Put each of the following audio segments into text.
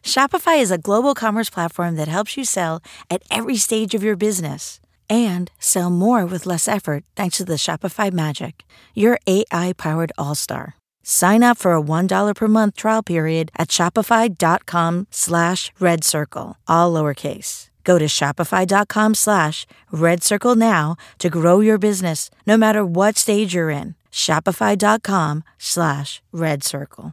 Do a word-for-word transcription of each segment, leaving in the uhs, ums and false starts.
Shopify is a global commerce platform that helps you sell at every stage of your business and sell more with less effort thanks to the Shopify Magic, your A I-powered all-star. Sign up for a one dollar per month trial period at shopify.com slash red circle, all lowercase. Go to shopify.com slash red circle now to grow your business no matter what stage you're in. Shopify.com slash red circle.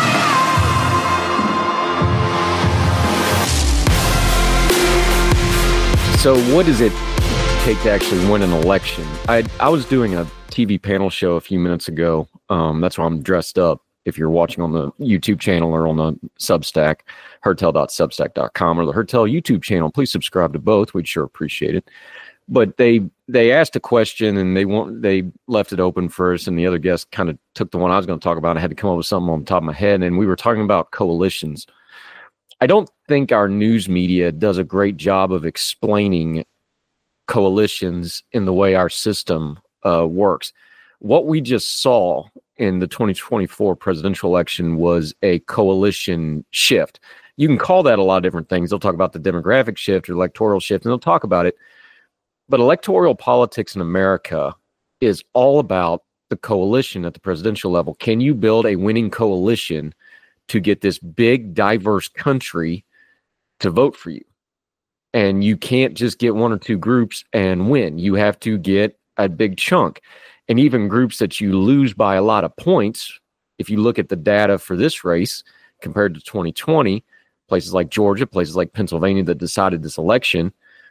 So what does it take to actually win an election? I I was doing a T V panel show a few minutes ago. Um, that's why I'm dressed up. If you're watching on the YouTube channel or on the Substack, hertel dot substack dot com or the Hertel YouTube channel, please subscribe to both. We'd sure appreciate it. But they they asked a question and they want they left it open first, and the other guest kind of took the one I was going to talk about. I had to come up with something on the top of my head, and we were talking about coalitions. I don't think our news media does a great job of explaining coalitions in the way our system uh, works. What we just saw in the twenty twenty-four presidential election was a coalition shift. You can call that a lot of different things. They'll talk about the demographic shift or electoral shift, and they'll talk about it. But electoral politics in America is all about the coalition at the presidential level. Can you build a winning coalition to get this big, diverse country to vote for you? And you can't just get one or two groups and win. You have to get a big chunk. And even groups that you lose by a lot of points, if you look at the data for this race compared to twenty twenty, places like Georgia, places like Pennsylvania that decided this election,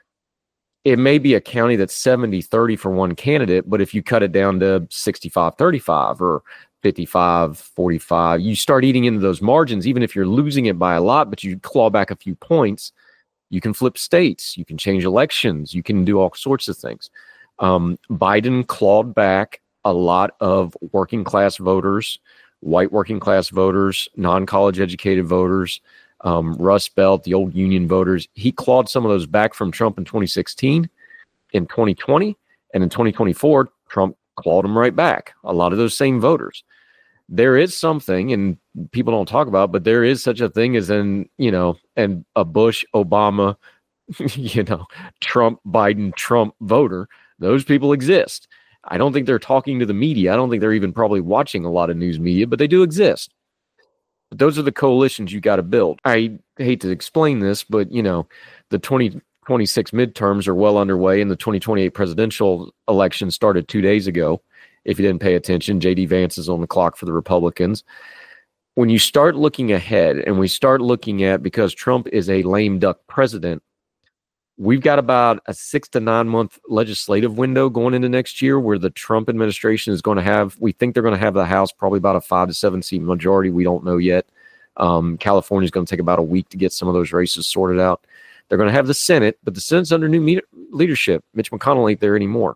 it may be a county that's seventy thirty for one candidate, but if you cut it down to sixty-five thirty-five or fifty-five forty-five, you start eating into those margins. Even if you're losing it by a lot, but you claw back a few points, you can flip states, you can change elections, you can do all sorts of things. Um, Biden clawed back a lot of working class voters, white working class voters, non-college educated voters, um, Rust Belt, the old union voters. He clawed some of those back from Trump in twenty sixteen, in twenty twenty, and in twenty twenty-four, Trump clawed them right back. A lot of those same voters. There is something, and people don't talk about, but there is such a thing as an, you know, and a Bush, Obama, you know, Trump, Biden, Trump voter. Those people exist. I don't think they're talking to the media. I don't think they're even probably watching a lot of news media, but they do exist. But those are the coalitions you got to build. I hate to explain this, but, you know, the twenty twenty-six midterms are well underway, and the twenty twenty-eight presidential election started two days ago. If you didn't pay attention, J D Vance is on the clock for the Republicans. When you start looking ahead and we start looking at, because Trump is a lame duck president, we've got about a six to nine month legislative window going into next year where the Trump administration is going to have, we think they're going to have the House probably about a five to seven seat majority. We don't know yet. Um, California is going to take about a week to get some of those races sorted out. They're going to have the Senate, but the Senate's under new me- leadership. Mitch McConnell ain't there anymore.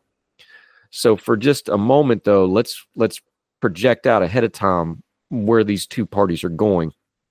So for just a moment, though, let's let's project out ahead of time where these two parties are going.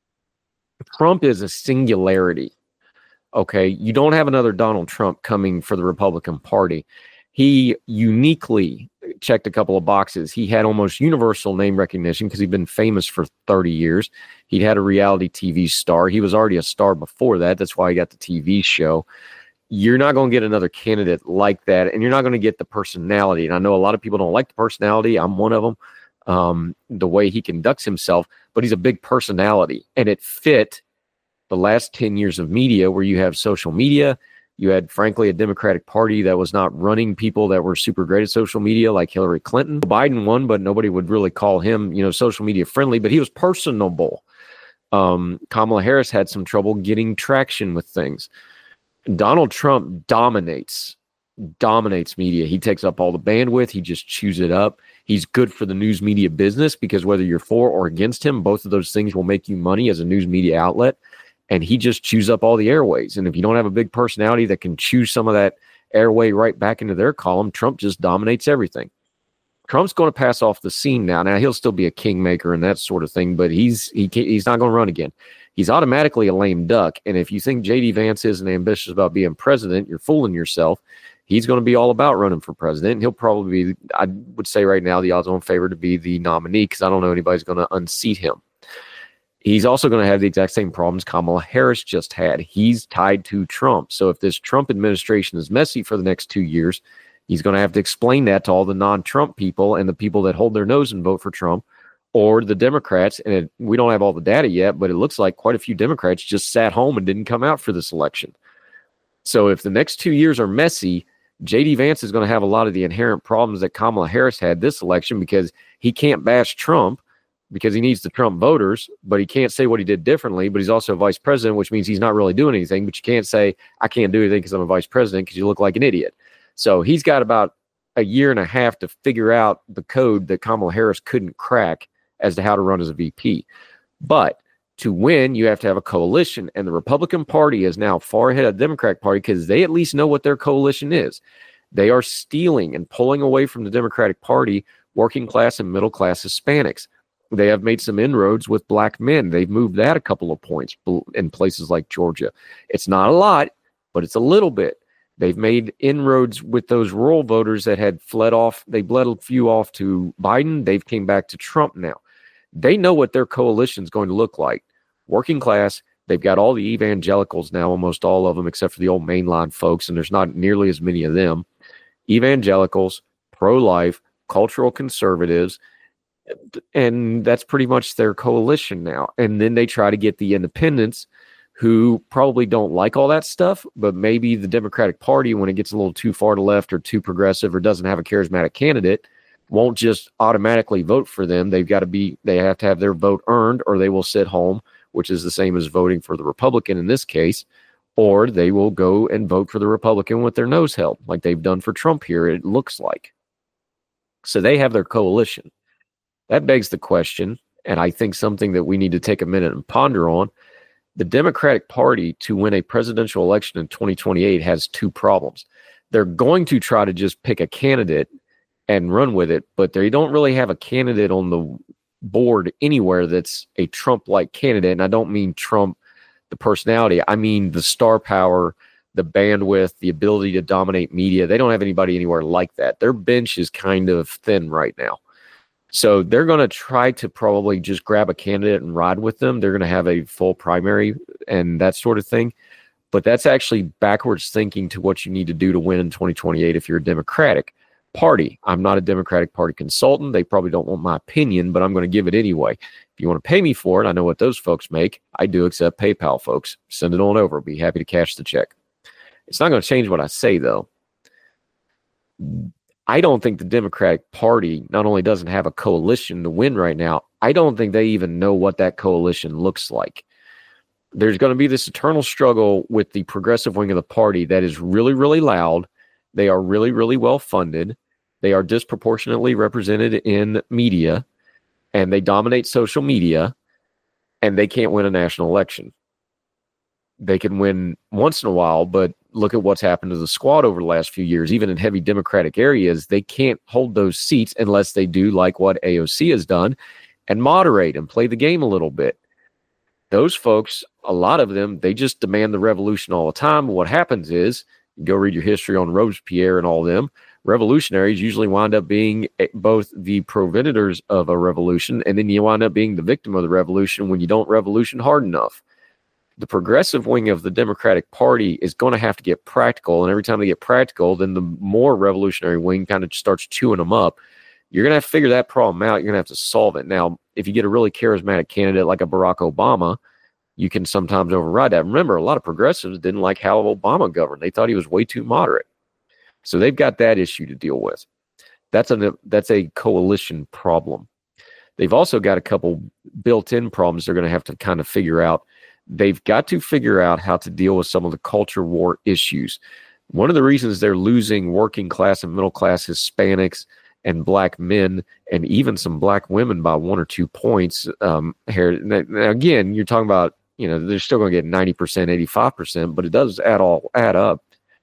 Trump is a singularity. Okay, you don't have another Donald Trump coming for the Republican Party. He uniquely checked a couple of boxes. He had almost universal name recognition because he'd been famous for thirty years. He'd had a reality T V star. He was already a star before that. That's why he got the T V show. You're not going to get another candidate like that, and you're not going to get the personality. And I know a lot of people don't like the personality. I'm one of them, um, the way he conducts himself, but he's a big personality, and it fit the last ten years of media where you have social media. You had, frankly, a Democratic Party that was not running people that were super great at social media like Hillary Clinton. Biden won, but nobody would really call him, you know, social media friendly, but he was personable. Um, Kamala Harris had some trouble getting traction with things. Donald Trump dominates, dominates media. He takes up all the bandwidth. He just chews it up. He's good for the news media business because whether you're for or against him, both of those things will make you money as a news media outlet. And he just chews up all the airways. And if you don't have a big personality that can chew some of that airway right back into their column, Trump just dominates everything. Trump's going to pass off the scene now. Now, he'll still be a kingmaker and that sort of thing, but he's he he's not going to run again. He's automatically a lame duck. And if you think J D Vance isn't ambitious about being president, you're fooling yourself. He's going to be all about running for president. He'll probably be, I would say right now, the odds-on favorite to be the nominee because I don't know anybody's going to unseat him. He's also going to have the exact same problems Kamala Harris just had. He's tied to Trump. So if this Trump administration is messy for the next two years, he's going to have to explain that to all the non-Trump people and the people that hold their nose and vote for Trump, or the Democrats. And it, we don't have all the data yet, but it looks like quite a few Democrats just sat home and didn't come out for this election. So if the next two years are messy, J D Vance is going to have a lot of the inherent problems that Kamala Harris had this election, because he can't bash Trump because he needs the Trump voters, but he can't say what he did differently. But he's also a vice president, which means he's not really doing anything. But you can't say, I can't do anything because I'm a vice president, because you look like an idiot. So he's got about a year and a half to figure out the code that Kamala Harris couldn't crack as to how to run as a V P. But to win, you have to have a coalition, and the Republican Party is now far ahead of the Democratic Party because they at least know what their coalition is. They are stealing and pulling away from the Democratic Party working class and middle class Hispanics. They have made some inroads with black men. They've moved that a couple of points in places like Georgia. It's not a lot, but it's a little bit. They've made inroads with those rural voters that had fled off. They bled a few off to Biden. They've came back to Trump now. They know what their coalition is going to look like. Working class, they've got all the evangelicals now, almost all of them, except for the old mainline folks, and there's not nearly as many of them. Evangelicals, pro-life, cultural conservatives, and that's pretty much their coalition now. And then they try to get the independents, who probably don't like all that stuff, but maybe the Democratic Party, when it gets a little too far to left or too progressive or doesn't have a charismatic candidate, won't just automatically vote for them. They've got to be, they have to have their vote earned, or they will sit home, which is the same as voting for the Republican in this case, or they will go and vote for the Republican with their nose held, like they've done for Trump here, it looks like. So they have their coalition. That begs the question, and I think something that we need to take a minute and ponder on. The Democratic Party, to win a presidential election in twenty twenty-eight, has two problems. They're going to try to just pick a candidate and run with it, but they don't really have a candidate on the board anywhere that's a Trump-like candidate. And I don't mean Trump, the personality. I mean the star power, the bandwidth, the ability to dominate media. They don't have anybody anywhere like that. Their bench is kind of thin right now. So they're going to try to probably just grab a candidate and ride with them. They're going to have a full primary and that sort of thing. But that's actually backwards thinking to what you need to do to win in twenty twenty-eight if you're a Democratic Party. I'm not a Democratic Party consultant. They probably don't want my opinion, but I'm going to give it anyway. If you want to pay me for it, I know what those folks make. I do accept PayPal, folks. Send it on over. I'll be happy to cash the check. It's not going to change what I say, though. I don't think the Democratic Party not only doesn't have a coalition to win right now, I don't think they even know what that coalition looks like. There's going to be this eternal struggle with the progressive wing of the party that is really, really loud. They are really, really well funded. They are disproportionately represented in media, and they dominate social media, and they can't win a national election. They can win once in a while, but look at what's happened to the squad over the last few years. Even in heavy Democratic areas, they can't hold those seats unless they do like what A O C has done and moderate and play the game a little bit. Those folks, a lot of them, they just demand the revolution all the time. What happens is, go read your history on Robespierre and all them, revolutionaries usually wind up being both the progenitors of a revolution, and then you wind up being the victim of the revolution when you don't revolution hard enough. The progressive wing of the Democratic Party is going to have to get practical, and every time they get practical, then the more revolutionary wing kind of starts chewing them up. You're going to have to figure that problem out. You're going to have to solve it. Now, if you get a really charismatic candidate like a Barack Obama, you can sometimes override that. Remember, a lot of progressives didn't like how Obama governed. They thought he was way too moderate. So they've got that issue to deal with. That's a, that's a coalition problem. They've also got a couple built-in problems they're going to have to kind of figure out. They've got to figure out how to deal with some of the culture war issues. One of the reasons they're losing working class and middle class Hispanics and black men and even some black women by one or two points um, here. Now, again, you're talking about, you know, they're still going to get ninety percent, eighty-five percent, but it does add all add up.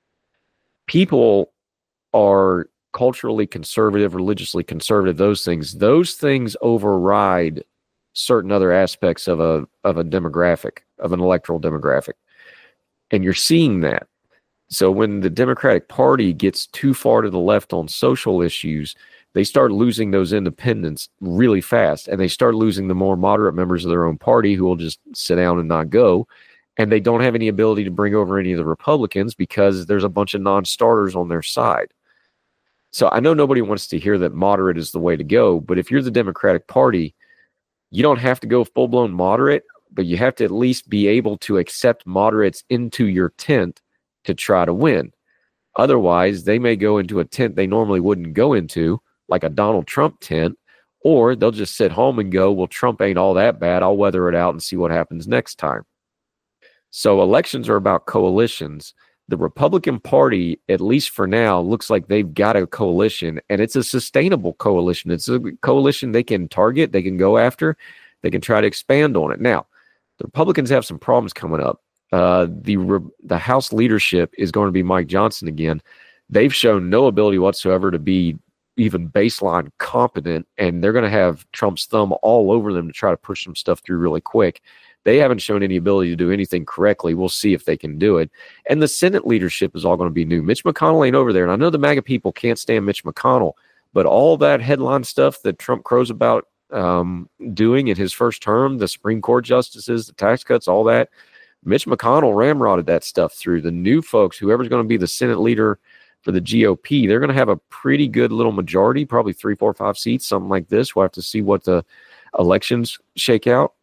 People are culturally conservative, religiously conservative, those things. Those things override certain other aspects of a of a demographic, of an electoral demographic. And you're seeing that. So when the Democratic Party gets too far to the left on social issues, they start losing those independents really fast, and they start losing the more moderate members of their own party who will just sit down and not go. And they don't have any ability to bring over any of the Republicans because there's a bunch of non-starters on their side. So I know nobody wants to hear that moderate is the way to go, but if you're the Democratic Party, you don't have to go full-blown moderate, but you have to at least be able to accept moderates into your tent to try to win. Otherwise, they may go into a tent they normally wouldn't go into, like a Donald Trump tent, or they'll just sit home and go, well, Trump ain't all that bad. I'll weather it out and see what happens next time. So elections are about coalitions. The Republican Party, at least for now, looks like they've got a coalition, and it's a sustainable coalition. It's a coalition they can target, they can go after, they can try to expand on it. Now, the Republicans have some problems coming up. Uh, the the House leadership is going to be Mike Johnson again. They've shown no ability whatsoever to be even baseline competent, and they're going to have Trump's thumb all over them to try to push some stuff through really quick. They haven't shown any ability to do anything correctly. We'll see if they can do it. And the Senate leadership is all going to be new. Mitch McConnell ain't over there, and I know the MAGA people can't stand Mitch McConnell, but all that headline stuff that Trump crows about um, doing in his first term, the Supreme Court justices, the tax cuts, all that, Mitch McConnell ramrodded that stuff through. The new folks, whoever's going to be the Senate leader for the G O P, they're going to have a pretty good little majority, probably three, four, five seats, something like this. We'll have to see what the elections shake out.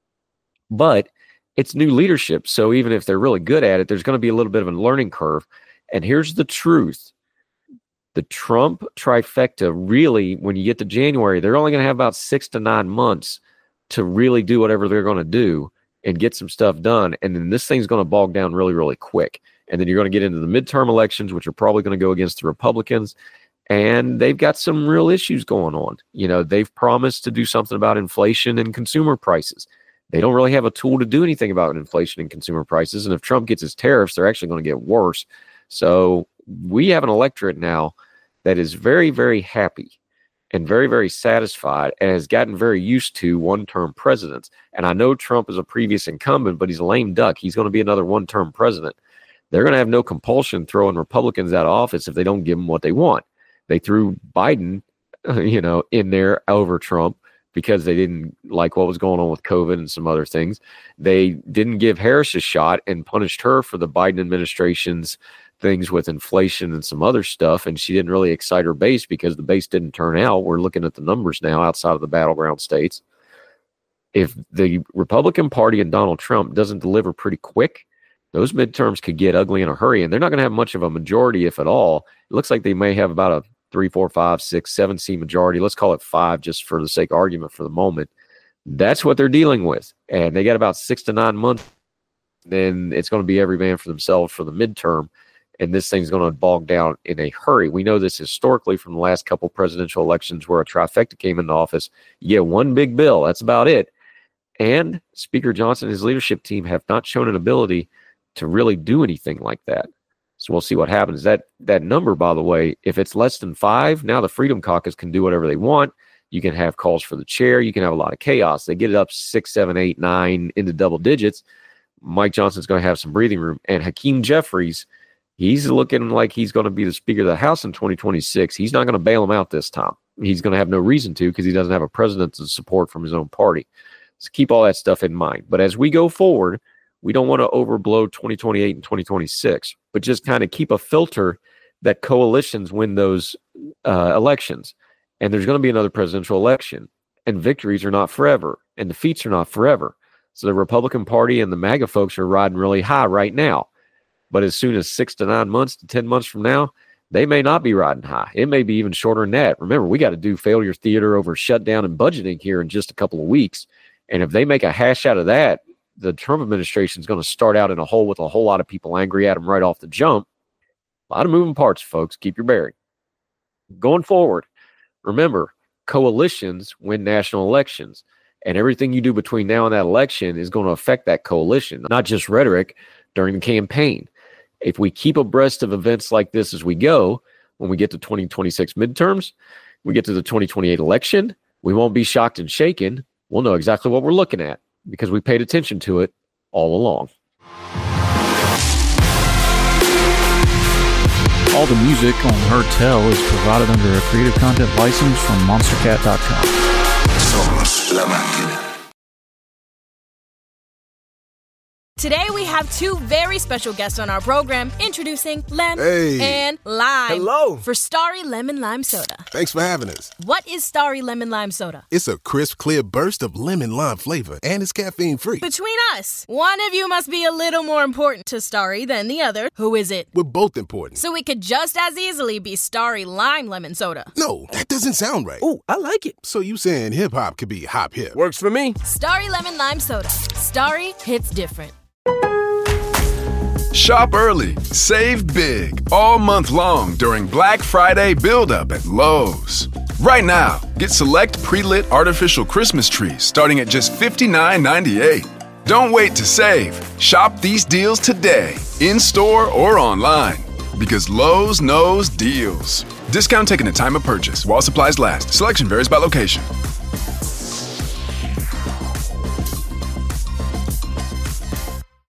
But it's new leadership. So even if they're really good at it, there's going to be a little bit of a learning curve. And here's the truth. The Trump trifecta really, when you get to January, they're only going to have about six to nine months to really do whatever they're going to do and get some stuff done. And then this thing's going to bog down really, really quick. And then you're going to get into the midterm elections, which are probably going to go against the Republicans. And they've got some real issues going on. You know, they've promised to do something about inflation and consumer prices. They don't really have a tool to do anything about inflation and consumer prices. And if Trump gets his tariffs, they're actually going to get worse. So we have an electorate now that is very, very happy and very, very satisfied and has gotten very used to one-term presidents. And I know Trump is a previous incumbent, but he's a lame duck. He's going to be another one-term president. They're going to have no compulsion throwing Republicans out of office if they don't give them what they want. They threw Biden, you know, in there over Trump because they didn't like what was going on with COVID and some other things. They didn't give Harris a shot and punished her for the Biden administration's things with inflation and some other stuff, and she didn't really excite her base because the base didn't turn out. We're looking at the numbers now outside of the battleground states. If the Republican Party and Donald Trump doesn't deliver pretty quick, those midterms could get ugly in a hurry, and they're not going to have much of a majority, if at all. It looks like they may have about a three, four, five, six, seven seat majority. Let's call it five just for the sake of argument for the moment. That's what they're dealing with, and they got about six to nine months. Then it's going to be every man for themselves for the midterm. And this thing's going to bog down in a hurry. We know this historically from the last couple presidential elections where a trifecta came into office. You get one big bill. That's about it. And Speaker Johnson and his leadership team have not shown an ability to really do anything like that. So we'll see what happens. That that number, by the way, if it's less than five, now the Freedom Caucus can do whatever they want. You can have calls for the chair. You can have a lot of chaos. They get it up six, seven, eight, nine into double digits. Mike Johnson's going to have some breathing room. And Hakeem Jeffries, he's looking like he's going to be the Speaker of the House in twenty twenty-six. He's not going to bail him out this time. He's going to have no reason to because he doesn't have a president's support from his own party. So keep all that stuff in mind. But as we go forward, we don't want to overblow twenty twenty-eight and twenty twenty-six, but just kind of keep a filter that coalitions win those uh, elections. And there's going to be another presidential election. And victories are not forever. And defeats are not forever. So the Republican Party and the MAGA folks are riding really high right now. But as soon as six to nine months to ten months from now, they may not be riding high. It may be even shorter than that. Remember, we got to do failure theater over shutdown and budgeting here in just a couple of weeks. And if they make a hash out of that, the Trump administration is going to start out in a hole with a whole lot of people angry at them right off the jump. A lot of moving parts, folks. Keep your bearing. Going forward, remember, coalitions win national elections. And everything you do between now and that election is going to affect that coalition, not just rhetoric during the campaign. If we keep abreast of events like this as we go, when we get to twenty twenty-six midterms, we get to the twenty twenty-eight election, we won't be shocked and shaken. We'll know exactly what we're looking at because we paid attention to it all along. All the music on Her Tell is provided under a Creative Content license from monster cat dot com. Somos la máquina. Today we have two very special guests on our program, introducing Lem hey. and Lime. Hello. For Starry Lemon Lime Soda. Thanks for having us. What is Starry Lemon Lime Soda? It's a crisp, clear burst of lemon lime flavor, and it's caffeine-free. Between us, one of you must be a little more important to Starry than the other. Who is it? We're both important. So it could just as easily be Starry Lime Lemon Soda. No, that doesn't sound right. Oh, I like it. So you saying hip-hop could be hop-hip? Works for me. Starry Lemon Lime Soda. Starry hits different. Shop early, save big, all month long during Black Friday build-up at Lowe's. Right now, get select pre-lit artificial Christmas trees starting at just fifty-nine ninety-eight. Don't wait to save. Shop these deals today, in-store or online, because Lowe's knows deals. Discount taken at time of purchase while supplies last. Selection varies by location.